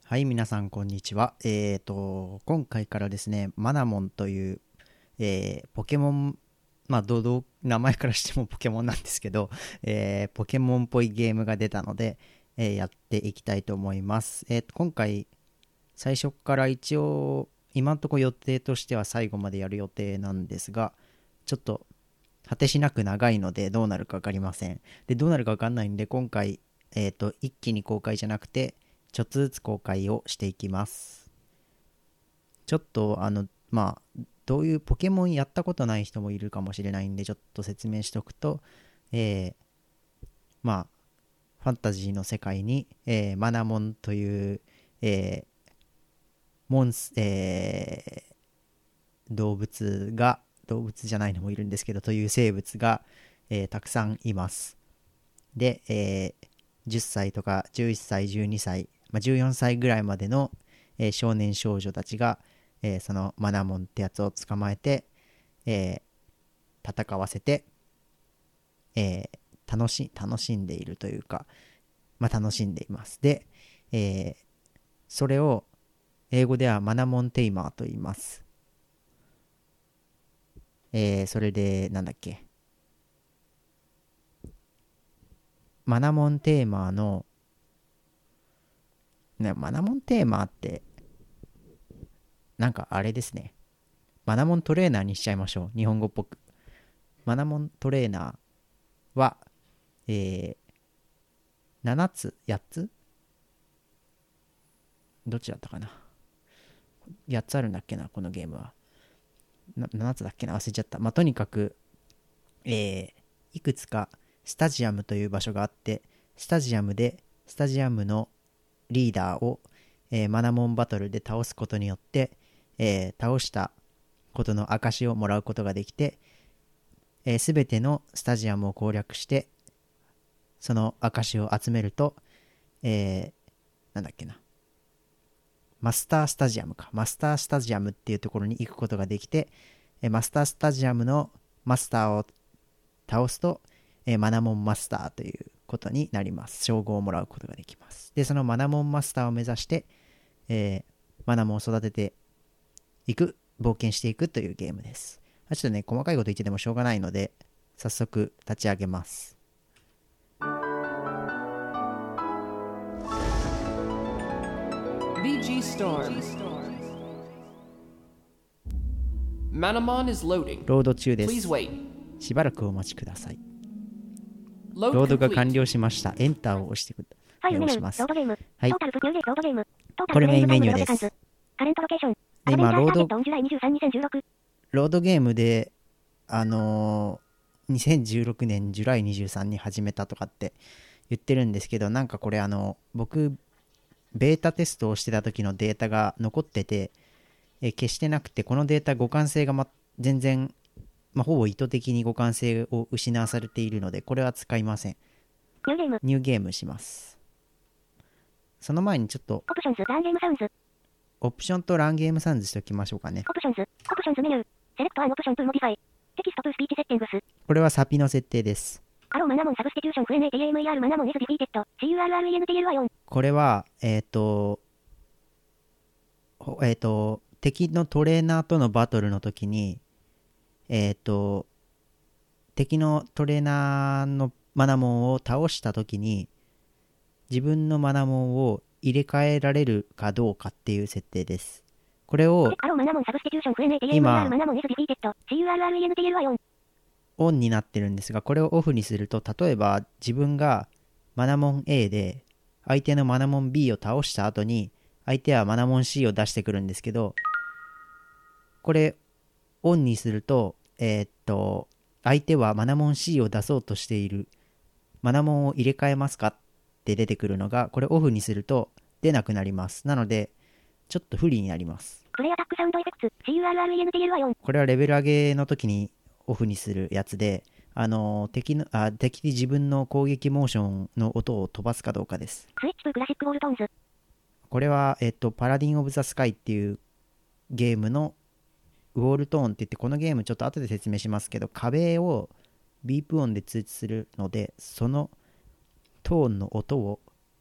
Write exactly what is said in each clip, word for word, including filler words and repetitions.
はい、皆さんこんにちは。えーと、今回からですね、マナモンという、えーポケモン、まあ、どうどう名前からしてもポケモンなんですけど、えーポケモンっぽいゲームが出たので、えーやっていきたいと思います。えーと、今回、最初から一応、今のところ予定としては最後までやる予定なんですが、ちょっと、果てしなく長いのでどうなるか分かりません。で、どうなるか分かんないんで、今回、えーと、一気に公開じゃなくて、ちょっとずつ公開をしていきます。ちょっと、あの、まあ、どういうポケモンやったことない人もいるかもしれないんで、ちょっと説明しておくと、えー、まあ、ファンタジーの世界に、えーマナモンという、えーモンス、えー動物が、動物じゃないのもいるんですけど、という生物が、えーたくさんいます。で、えーじゅっさいとかじゅういっさい、じゅうにさい、まあ、じゅうよんさいぐらいまでの、えー少年少女たちが、えーそのマナモンってやつを捕まえて、えー戦わせて、えー楽し楽しんでいるというか、まあ、楽しんでいます。で、えーそれを英語ではマナモンテイマーと言います。えーそれで、なんだっけ、マナモンテーマーの、ね、マナモンテーマーって、なんかあれですね。マナモントレーナーにしちゃいましょう。日本語っぽく。マナモントレーナーは、えー、ななつ、やっつどっちだったかな？ はち つあるんだっけな、このゲームは。なななつだっけな、忘れちゃった。まあ、とにかく、えー、いくつかスタジアムという場所があって、スタジアムで、スタジアムのリーダーを、えーマナモンバトルで倒すことによって、えー倒したことの証をもらうことができて、すべ、えーてのスタジアムを攻略して、その証を集めると、えー、なんだっけな、マスタースタジアムか。マスタースタジアムっていうところに行くことができて、えーマスタースタジアムのマスターを倒すと、えーマナモンマスターということになります。称号をもらうことができます。で、そのマナモンマスターを目指して、えーマナモンを育てていく、冒険していくというゲームです。ちょっとね、細かいこと言っててもしょうがないので、早速立ち上げます。 ビージー Storm. Manamon is loading. ロード中で Please す。 wait. しばらくお待ちください。 Load ロードが完 complete. 了しました。エンターを押してくだファイルメニュー、 押します。 ロードゲーム、 はいトータルプニューゲーロードゲーム、トータこれルプレイングタイムメインメニューです。 ロードカンズ、カレントロケーション、 で今ロードオンジュライにじゅうさん、にせんじゅうろく、 ロードゲームであのー、にせんじゅうろくねんジュライにじゅうさんに始めたとかって言ってるんですけど、なんかこれあの僕ベータテストをしてた時のデータが残ってて、え消してなくて、このデータ互換性が、ま、全然、まあ、ほぼ意図的に互換性を失わされているので、これは使いません。 ニューゲーム、 ニューゲームします。その前にちょっとオプションズ、ランゲームサウンズ、 オプションとランゲームサウンズしておきましょうかね。 オプションズ、オプションズメニュー、セレクトアンオプションプーモディファイ、テキストプースピーチセッティングス、 これはサピの設定です。 アローマナモンサブスティテューションフエネティエムイーアールマナモン is defeated、シーユーアールアールイーエヌティーエルワイオン、 これはえっ、ー、とえっ、ー、と敵のトレーナーとのバトルの時にえっ、ー、と敵のトレーナーのマナモンを倒した時に自分のマナモンを入れ替えられるかどうかっていう設定です。これをアローマナモンサブスティテューションフエネティエムイーアールマナモン is defeated、シーユーアールアールイーエヌティーエルワイオン、 オンになってるんですが、これをオフにすると、例えば自分がマナモン A で相手のマナモン B を倒した後に相手はマナモン C を出してくるんですけど、これオンにすると、えー、っと相手はマナモン C を出そうとしている、マナモンを入れ替えますかって出てくるのが、これオフにすると出なくなります。なのでちょっと不利になります。 プレイアタックサウンドエフェクツ、シーユーアールアールイーエヌティーエルワイオン、 これはレベル上げの時にオフにするやつで、あのー、敵のあ敵に自分の攻撃モーションの音を飛ばすかどうかです。 スイッチプークラシックウォールトーンズ、 これは、えっと、パラディン・オブ・ザ・スカイっていうゲームのウォールトーンって言って、このゲームちょっと後で説明しますけど、壁をビープ音で通知するので、そのトーンの音をパ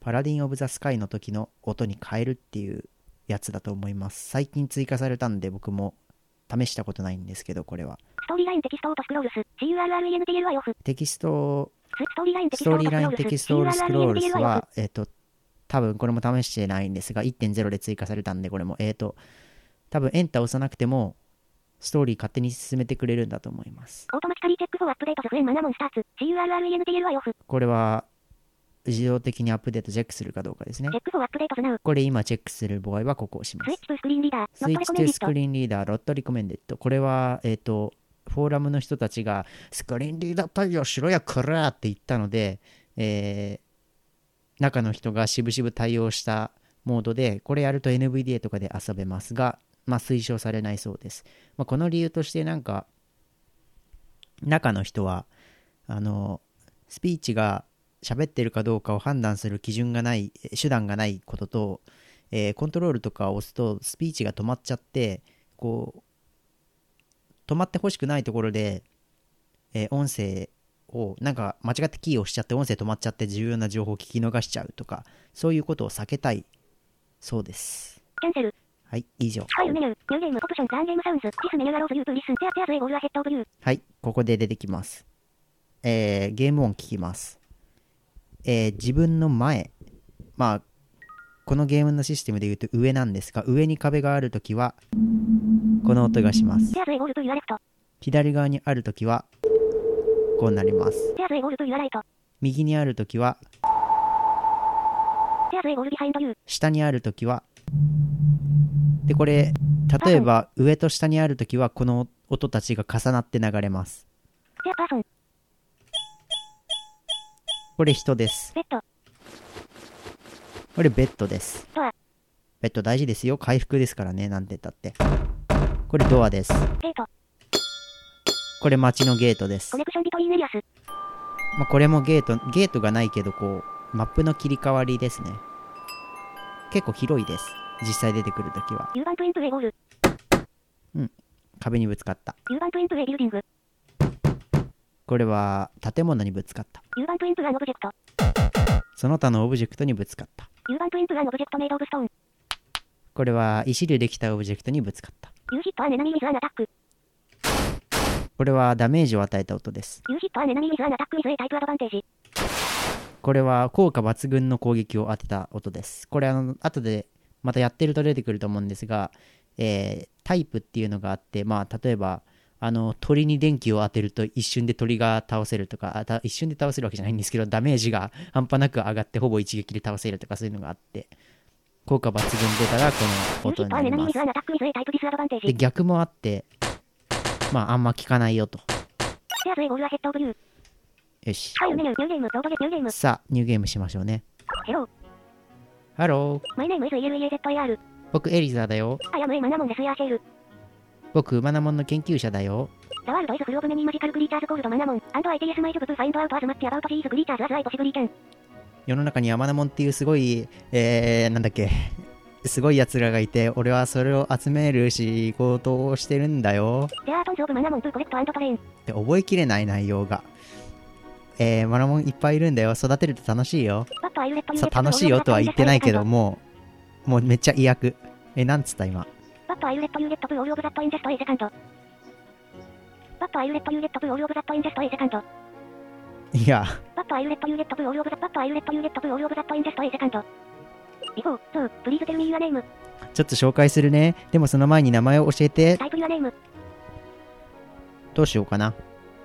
パラディン・オブ・ザ・スカイの時の音に変えるっていうやつだと思います。最近追加されたんで僕も試したことないんですけど、これはストーリーラインテキストオートスクロールス シーユーアールアールイーエヌティーエルワイ オフテキストストーリーラインテキストーリーラインストオートテキストオールスクロールスシーユーアールアールイーエヌティーエルワイ オフはえっと多分これも試してないんですが いってんゼロ で追加されたんで、これもえっと多分エンター押さなくてもストーリー勝手に進めてくれるんだと思います。 オートマティカリーチェックフォーアップデートスフェンマナモンスターツ シーユーアールアールイーエヌティーエルワイ オフこれは自動的にアップデートチェックするかどうかですね。 チェックフォーアップデートスナウこれ今チェックする場合はここを押しまスイッす。 チトゥスクリーンリーダースイッチトゥスクリーンリーダーロットリコメンデッド。これはえっとフォーラムの人たちがスクリーンリーダー対応しろやくらーって言ったので、えー、中の人がしぶしぶ対応したモードで、これやると エヌブイディーエー とかで遊べますが、まあ、推奨されないそうです。まあ、この理由としてなんか中の人はあのスピーチが喋ってるかどうかを判断する基準がない手段がないことと、えー、コントロールとかを押すとスピーチが止まっちゃって、こう止まってほしくないところで、えー、音声をなんか間違ってキーを押しちゃって音声止まっちゃって重要な情報を聞き逃しちゃうとか、そういうことを避けたいそうです。 キャンセルはい、以上。 ファイルメニューニューゲームオプションランゲームサウンズディスメニューアローズユートゥリスンテアテアズエゴールアヘッドオブユー。 はい、ここで出てきます。えー、ゲーム音聞きます。えー、自分の前、まあこのゲームのシステムでいうと上なんですが、上に壁があるときはこの音がします。 テアズエゴールトゥユアレフト左側にあるときはこうなります。 テアズエゴールトゥユアライト右にあるときは、 テアズエゴールビハインドユー。 下にあるときは、でこれ例えば上と下にあるときはこの音たちが重なって流れます。 テアパーソンこれ人です。 ベッドこれベッドです。 ドアベッド大事ですよ、回復ですからね、なんて言ったって。これドアです。 ゲートこれ街のゲートです。 コネクションビトリーンエリアスまあ、これもゲートゲートがないけど、こうマップの切り替わりですね。結構広いです、実際出てくるときは。 U バンプインプエゴールうん壁にぶつかった。 U バンプインプエビルディングこれは建物にぶつかった。 U バンプインプアンオブジェクトその他のオブジェクトにぶつかった。 U バンプインプアンオブジェクトメイドオブストーンこれは石でできたオブジェクトにぶつかった。 U ヒットアンエナミーウィズアンアタックこれはダメージを与えた音です。 U ヒットアンエナミーウィズアンアタックイズ A タイプアドバンテージこれは効果抜群の攻撃を当てた音です。これあの後でまたやってると出てくると思うんですが、えー、タイプっていうのがあって、まあ例えばあの鳥に電気を当てると一瞬で鳥が倒せるとか、あた一瞬で倒せるわけじゃないんですけど、ダメージが半端なく上がってほぼ一撃で倒せるとか、そういうのがあって、効果抜群出たらこの U ヒ音になります。 ットアンエナミーウィズアンアタックイズ A タイプディスアドバンテージで逆もあって、まああんま効かないよと。 テアズエゴールアヘッドオブユー。 よし、 ファイルメニューニューゲームロードゲニューゲームさあニューゲームしましょうね。 ヘローハロー、 マイネーム イズ イーエルイーエーゼットエーアール僕エリザだよ。 アイアムエマナモンデスヤーシェール僕マナモンの研究者だよ。 The world is full of many magical creatures called Manamon, and I T S my job to find out as much about these creatures as I possibly can. 世の中にはマナモンっていうすごい、えー、なんだっけ、すごい奴らがいて、俺はそれを集める仕事をしてるんだよ。 There are tons of Manamon to collect and train. で覚えきれない内容が。えー、マナモンいっぱいいるんだよ。育てると楽しいよ。 But I will let you さ get 楽しいよとは言ってないけど、もう、もうめっちゃ意訳。え、なんつった今。 But I will let you get to all of that in just a second. But I will let you get to all of that in just a second. いや、 But I will let you get to all of that. But I will let you get to all of that in just a second. 行こう。So, please tell me your name. ちょっと紹介するね。でもその前に名前を教えて。 Type your name. どうしようかな。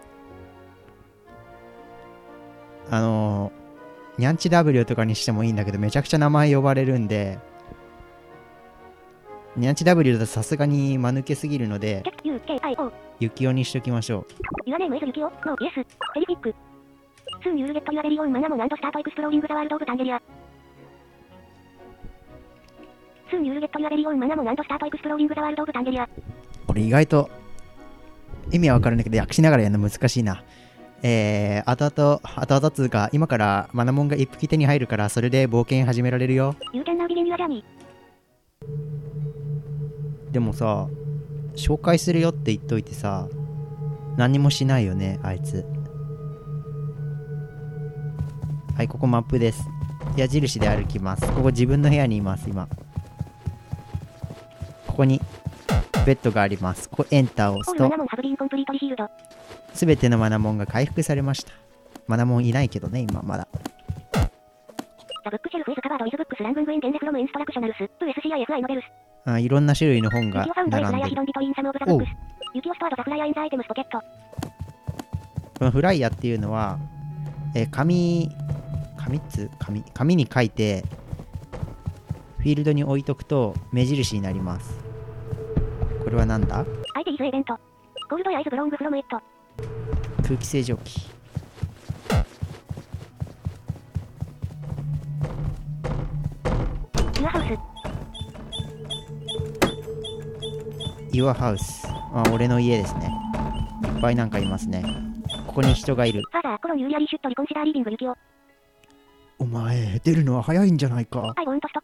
あのー、ニャンチ W とかにしてもいいんだけど、めちゃくちゃ名前呼ばれるんで、ニャンチ W だとさすがに間抜けすぎるので、 ユキオユキオにしときましょう。 Your name is Yukio. No, yes. テリピック Soon you'll get your very own Manamon and start exploring the world of Tangeria. Soon you'll get your very own Manamon and start exploring the world of Tangeria. これ意外と意味はわかるんだけど、訳しながらやるの難しいな。えー、後々、後々つうか、今からマナモンが一匹手に入るから、それで冒険始められるよ。 You can now begin your journey. でもさ、紹介するよって言っといてさ、何もしないよね、あいつ。はい、ここマップです。 矢印で歩きます。ここ自分の部屋にいます今。ここにベッドがあります。ここエンターを押すとすべてのマナモンが回復されました。マナモンいないけどね今まだ。あ、いろんな種類の本が並んでる。おう、このフライヤーっていうのは、えー、紙紙っつ紙紙に書いてフィールドに置いとくと目印になります。これはなんだ？空気清浄機。Your House。あ、俺の家ですね。いっぱいなんかいますね。ここに人がいる。お前、出るのは早いんじゃないか。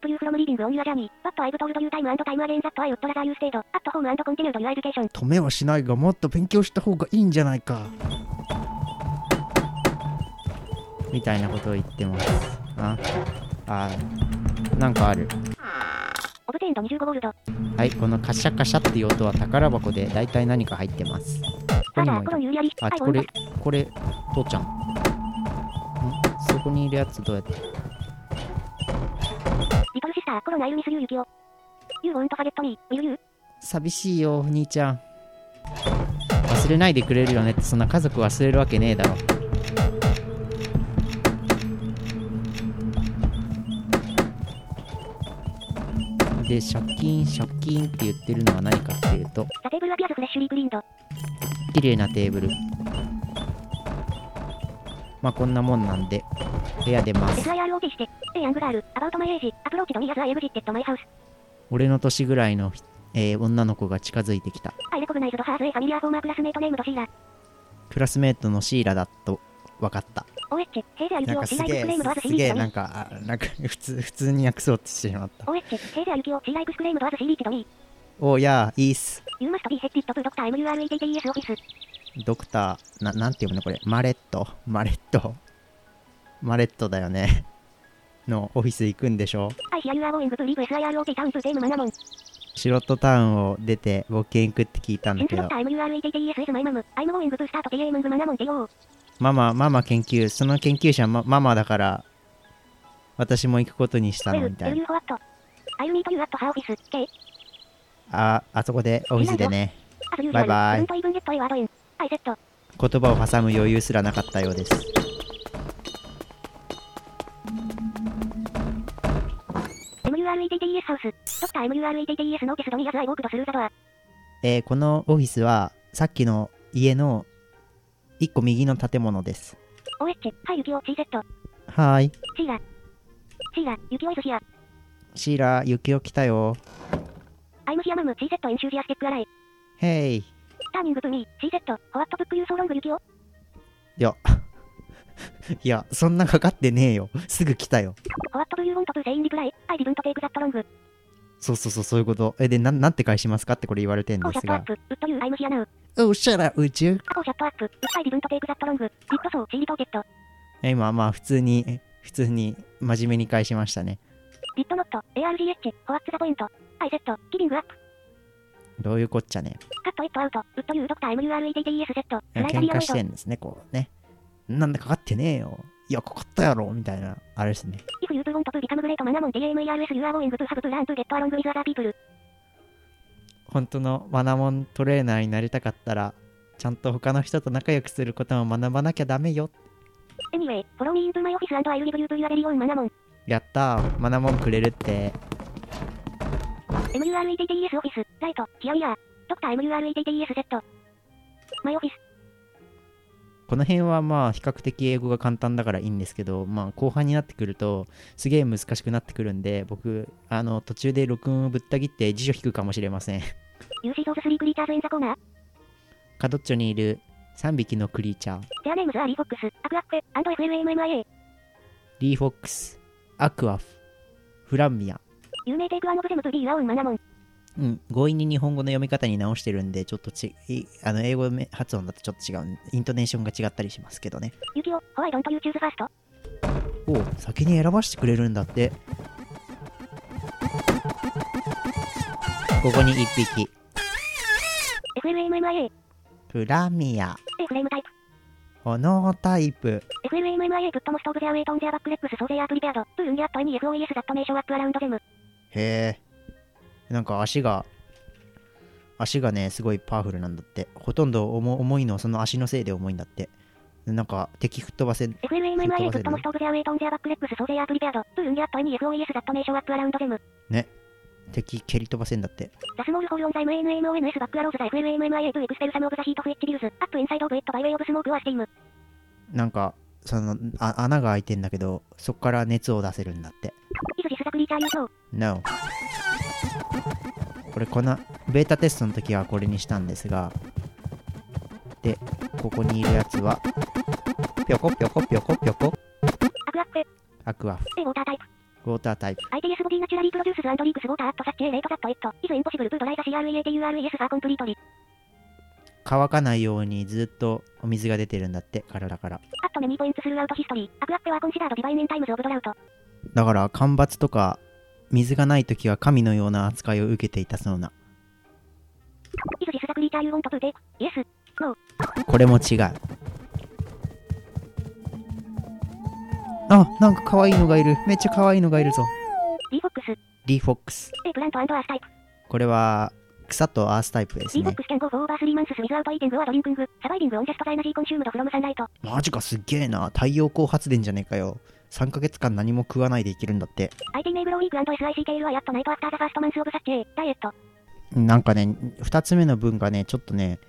止めはしないが、もっと勉強した方がいいんじゃないか。みたいなことを言ってます。あ、あ、なんかある。はい、このカシャカシャっていう音は宝箱でだいたい何か入ってます。ここにもいる。あ、これ、これ、父ちゃん。ん？そこにいるやつどうやって？寂しいよ、兄ちゃん。忘れないでくれるよねって、そんな家族忘れるわけねえだろ。で、借金、借金って言ってるのは何かっていうと、綺麗なテーブル。まあこんなもんなんで、部屋出ます。俺の年ぐらいの、えー、女の子が近づいてきた。クラスメートのシーラだと分かった。なんかすげえ、すげえ、なんか、なんか普通、普通に訳そうとしてしまった。おやー、いいっす。ドクター、な、なんて読むのこれ。マレット、マレット。マレットだよね。のオフィス行くんでしょ。シロットタウンを出て冒険行くって聞いたんだけど。ママ、ママ研究、その研究者、ま、ママだから、私も行くことにしたのみたいな。あ、あそこで、オフィスでね。バイバイ。言葉を挟む余裕すらなかったようです。えー、このオフィスは、さっきの家の一個右の建物です。はーい。シーラ、シーラ、ユキオイズヒア。シーラ、ユキオ来たよ。アイムヒアマム、シーセット、エンシュージアスティックアライ。ヘイ。ターニングプミー、シーセット、ホワットブックユーソーロングユキオ。いや、いや、そんなかかってねえよ。すぐ来たよ。ホワットブユーウォントプーセインリプライ、アイディブントテイクザットロング。そうそうそう、そういうこと。え、で、な、なんて返しますかってこれ言われてんですが。お、シャラ、宇宙。今、まあ、普通に、普通に、真面目に返しましたね。どういうこっちゃね。喧嘩してんですね、こうね。なんでかかってねえよ。いや、かかったやろ、みたいな、あれですね。本当のマナモントレーナーになりたかったら、ちゃんと他の人と仲良くすることも学ばなきゃダメよ。やったー、マナモンくれるって。エムユーアールイーティーティーエス オフィス、ライト、ヒアイヤー、ドクター エムユーアールイーティーティーエス Z。マイオフィス。この辺はまあ比較的英語が簡単だからいいんですけど、まあ後半になってくるとすげえ難しくなってくるんで、僕、あの途中で録音をぶった切って辞書引くかもしれません。カドッチョにいるさんびきのクリーチャー。リーフォックス、アクアフ、フランミア。有名テイクアンオブゼムとビーラウンマナモン。うん、強引に日本語の読み方に直してるんで、ちょっとち、あの英語発音だとちょっと違う、イントネーションが違ったりしますけどね。ユキオ、ホワイドントユーチューズファースト。 おう、先に選ばしてくれるんだって。ここにいっぴき。 エフエルエムエムアイエープラミア。 A フレームタイプ。 炎タイプ。 エフエルエムエムアイエー プットモストオブゼアウェイトンゼアバックレックスソーゼアプリペアド。トゥーンギャットエニエフオーイエスダットメーションアップアラウンドゼム。 へえ。なんか足が足がねすごいパワフルなんだって。ほとんど重重いのはその足のせいで重いんだって。なんか敵吹っ飛ばせる。 エフエルエムエムアイエー プットモストオブゼアウェイトンゼアバックレックスソーゼアプリペアド。トゥーンギャットエニエフオーイエスダットメーションアップアラウンドゼム。 ね、敵蹴り飛ばせんだって。 ザスモールホールオンザ エムエヌエムオーエヌエス バックアローズザ エフエルエムエムアイエー to エクスペルサムオブザヒートフエッジビューズアップインサイドオブエットバイウェイオブスモークオアスティーム。なんかそのあ穴が開いてんだけど、そこから熱を出せるんだって。 イズジスザクリーチャーユーショー。 No。 これこのベータテストの時はこれにしたんですが、でここにいるやつはぴょこぴょこぴょこぴょこアクアッペ。 アクアフ。 A ウォータータイプ。 ウォータータイプ。 アイティーエス ボディナチュラリープロデュースズアンドリークスウォーターアットサッチエレートザットエットイズインポシブルプードライザ シーアールイーエーティーユーアールイーエス ファーコンプリートリ。 乾かないようにずっとお水が出てるんだって、体から。 アットメニーポイントスルーアウトヒストリー。アクアッペはコンシダードディバインインタイムズオブドラウト。 だから干ばつとか水がない時は神のような扱いを受けていたそうな。 イズジスザクリーチャーユーウォントプーテイクイエスノー。 これも違う。あ、なんか可愛いのがいる。めっちゃ可愛いのがいるぞ。 リーフォックス。 リーフォックス。 A プラントアースタイプ。 これは草とアースタイプですね。 リーフォックス can go for over three months without eating or drinking. Surviving on just the energy consumed from sunlight. マジか、すっげえな。太陽光発電じゃねえかよ。さんかげつかん何も食わないで生きるんだって。 アイティー may grow weak and sick are at night after the first month of such a diet. なんかね、ふたつめの文がね、ちょっとね、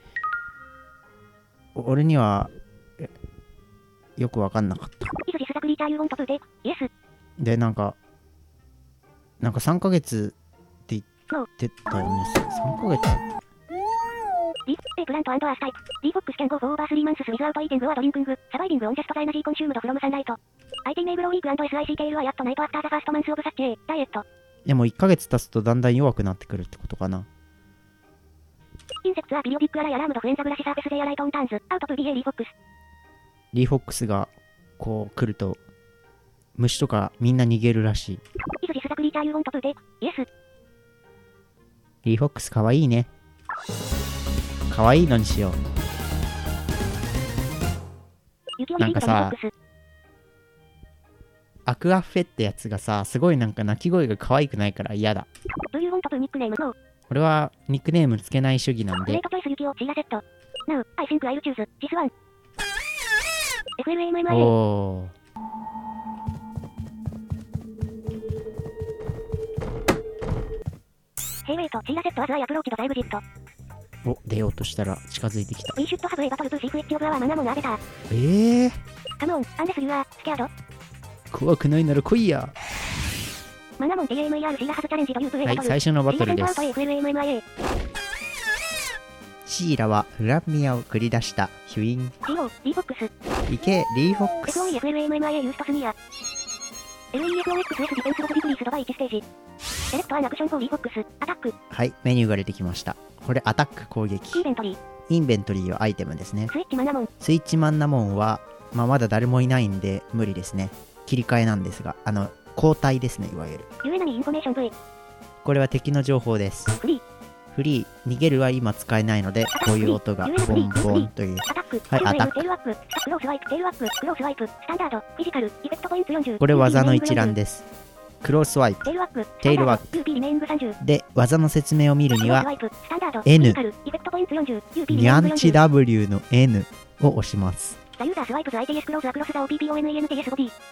俺にはよくわかんなかった。 Is this the creature you want to take? Yes. で、なんか、なんかさんかげつって言ってたよね。さんかげつ。 Leaf, a plant and earth type. Leaf fox can go for over three months without eating or drinking. Surviving on just the energy consumed from sunlight. I T may grow weak and sick are at night after the first month of such a diet. でもいっかげつ経つとだんだん弱くなってくるってことかな。 Insects are periodic ally alarmed when the grassy surface their light on turns out to be a leaf fox. リーフォックスがこう来ると虫とかみんな逃げるらしい。 Is this the creature you want to take? Yes. リーフォックスかわいいね。かわいいのにしよう。なんかさ、アクアフェってやつがさ、すごいなんか鳴き声が可愛くないから嫌だ。 Do you want to nickname? No. 俺はニックネームつけない主義なんで。 Great choice, Yukio. See a set. Now, I think I'll choose this one. エフエルエムエムアイエー。 おー。 Hey wait, see a set as I approach the exit. お、出ようとしたら近づいてきた。 We should have a battle to see which of our mana mon are better. えー、 Come on, unless you are scared. 怖くないなら来いや。 マナモン ティーエムイーアール シーラハズチャレンジというプレイはい、 バトル。 最初のバトルです。 エフエルエムエムアイエー。 シーラはフラミアを繰り出した。ヒュイン。 シーオー、リーフォックス。 いけ、リーフォックス。 エフオーイーエフエルエムエムアイエー ユーストスニア。エルイーエフオーエックスエス ディフェンスロボディクリースドバイいちステージ。セレクトアンアクションフォーリーフォックス。アタック。 はい、メニューが出てきました。これアタック攻撃。 インベントリー。 インベントリーはアイテムですね。 スイッチマナモン。 スイッチマンナモンは、まあ、まだ誰もいないんで無理ですね。切り替えなんですが、あの交代ですね、いわゆる。 ユエナニーインフォメーション V。 これは敵の情報です。 フリー。 フリー、逃げるは今使えないので、こういう音がボンボンという。 アタック。 はい、アタック。 テールアップ。クロースワイプ。テールアップ。クロースワイプ。スタンダード。フィジカル。イフェクトポイントよんじゅう。 これ技の一覧です。クロースワイプ。 テールアップ。 テールワーク。 ユーピーリメイングさんじゅう。 で、技の説明を見るには、 スタンダード。 N。 イフェクトポイントよんじゅう。ユーピーリニャメイングよんじゅう。 ンチ W の N を押します。 ザユーザースワイプズ アイティーエス クローズアクロスザ オーピーピーオーエヌイーエヌティーエス ボディ。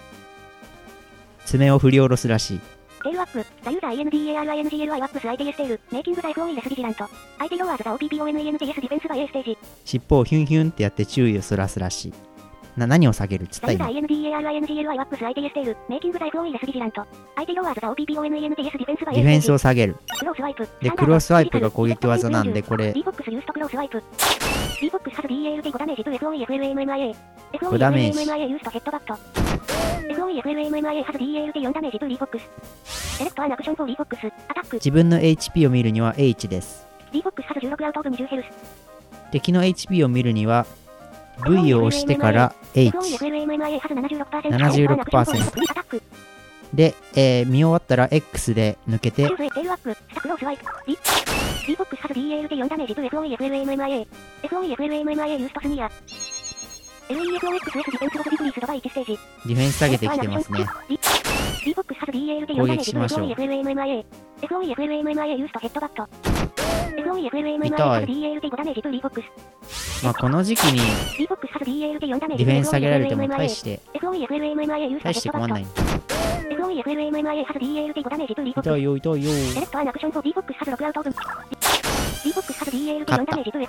爪を振り下ろすらしい。 テールアップ。ザユーザー イーエヌディーエーアールアイエヌジーエルアイ ワップス アイティーエス テール。メイキングザ エフオーイー レスビジラント。相手ローアーズザ オーピーピーオーエヌイーエヌティーエス ディフェンスバイ A ステージ。 尻尾をヒュンヒュンってやって注意をそらすらしい。な、何を下げるっつったザユーザー今。 イーエヌディーエーアールアイエヌジーエルアイ ワップス アイティーエス テール。メイキングザ エフオーイー レスビジラント。相手ローアーズザ オーピーピーオーエヌイーエヌティーエス ディフェンスバイ A ディフェンスステージ。 を下げる。 クロースワイプ。 で、クロスワイプが攻撃技なんで、これ、 リーフォックスユーストクロースワイプ。リーフォックスハズ ディーエーエルティーご ダメージと エフオーイーエフエルエムエムアイエー。 ごダメージエフオーイーエフエルエムエムアイエー ユーストヘッドバット。エフオーイーエフエルエムエムアイエー ハズ ディーエーエルティーよん ダメージとリーフォックス。セレクトアンアクションフォーリーフォックス。アタック。 自分の エイチピー を見るには H です。 リーフォックスハズじゅうろくアウトオブにじゅうヘルス。 敵の エイチピー を見るには V を押してから H。ななじゅうろくパーセント。で、えー、見終わったら X で抜けて、ディフェンス下げてきてますね。攻撃しましょう。痛い。まあこの時期にディフェンス下げられても大して大して困んない。痛いよ痛いよ。勝った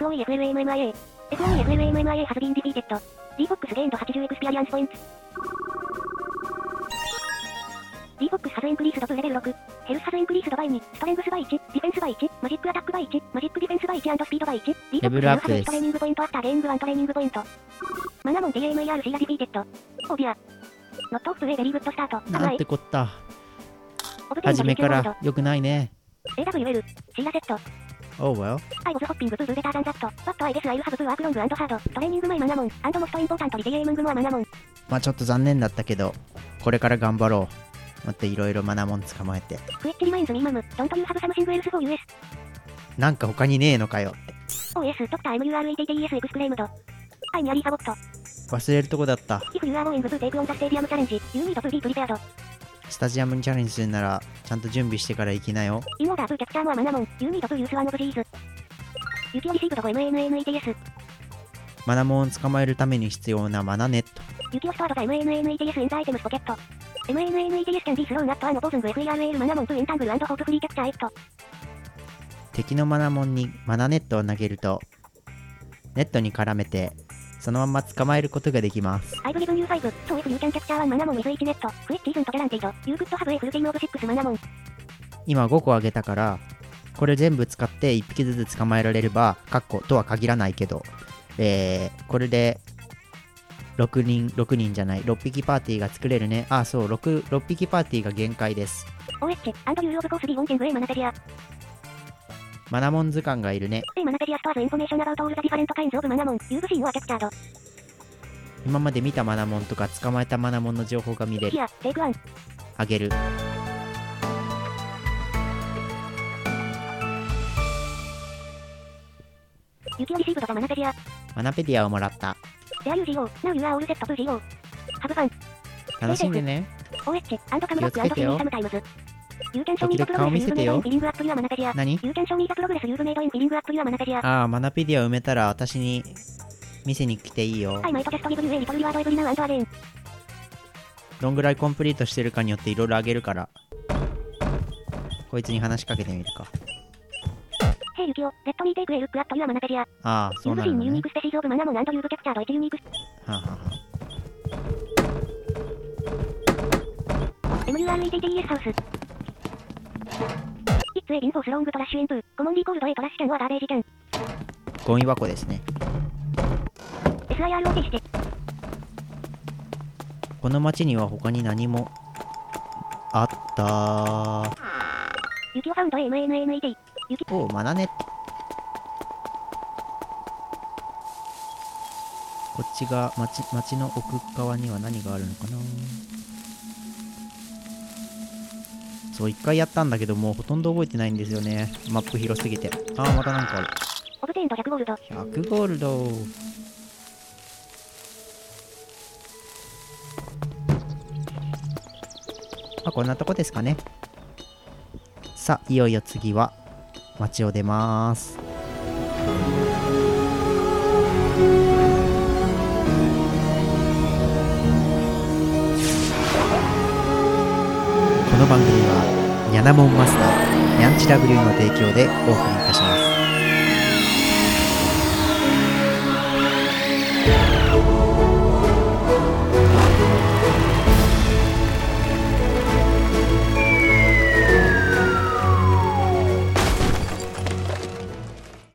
。D フォックスハズエンクリースドとレベルろく、ヘルスハズエンクリースドバイに、ストレングスバイいち、ディフェンスバイいち、マジックアタックバイいち、マジックディフェンスバイいち&スピードバイいち、D フォックスハズストレーニングポイントアフターゲーイングワントレーニングポイント。マナモン ティーエムイーアールシー ラジピーテッド。オビア。ノットオフプレイベリーグッドスタート。なんてこった。初めから良くないね。エーダブリューエル、シーラセット。Oh well. I was hopping to do better than that. But I guess I'll have to work long and hard. Training my manamon. And most importantly, gaming more manamon. まあちょっと残念だったけど、これから頑張ろう。待っていろいろマナモン捕まえて。クエッチリマインズミマム。Don't you have something else for us? なんか他にねえのかよって。Oh yes, Doctor MURETTES exclaimed. I nearly forgot. 忘れるとこだった。If you are going to take on the stadium challenge, you need to be prepared. スタジアムにチャレンジするならちゃんと準備してから行きなよ。In order to capture more manamon, you need to use one of these. Yuki received for エムエヌエヌイーティーエス. マナモンを捕まえるために必要なマナネット。Yukiをストアード エムエヌエヌイーティーエス in the items pocket. エムエヌエヌイーティーエス can be thrown at an opposingエフイーアールエル manamon to entangle and hope free capture it. 敵のマナモンにマナネットを投げるとネットに絡めてそのまま捕まえることができます。I've given you five, so if you can capture one manamon with each net, which isn't guaranteed, you could have a full team of six manamon. 今ごこあげたから、これ全部使っていっぴきずつ捕まえられれば、カッコとは限らないけど、えー、これでろくにん、ろくにんじゃない、ろっぴきパーティーが作れるね。あ、そう、6、ろっぴきパーティーが限界です。オーエイチ、and you of course be wanting a manateria. マナモン図鑑がいるね。今まで見たマナモンとか捕まえたマナモンの情報が見れる。あげる。マナペディアをもらった。楽しんでね。気をつけてよ。時々顔見せてよ。何？ああ、マナペディアを埋めたら私に店に来ていいよ。どんぐらいコンプリートしてるかによっていろいろあげるから。こいつに話しかけてみるか。ああ、そうなのね。はあ、はあはあ、エムユーアールイーティーティーエス ハウス。It's a bin for long trash and commonly called a trash can or garbage can. ゴミ箱ですね。エスアイアール を消して。この町には他に何もあったー。雪をファウンド エムエヌエヌイーティー。雪。おう、マナネット。こっちが町、町の奥側には何があるのかな。そう、一回やったんだけど、もうほとんど覚えてないんですよね。マップ広すぎて。あー、またなんかある。オブテインドひゃくゴールド。ひゃくゴールド。まあ、こんなとこですかね。さあ、いよいよ次は、街を出まーす。この番組はニャナモンマスターニャンチ ダブリュー の提供でお送りいたします。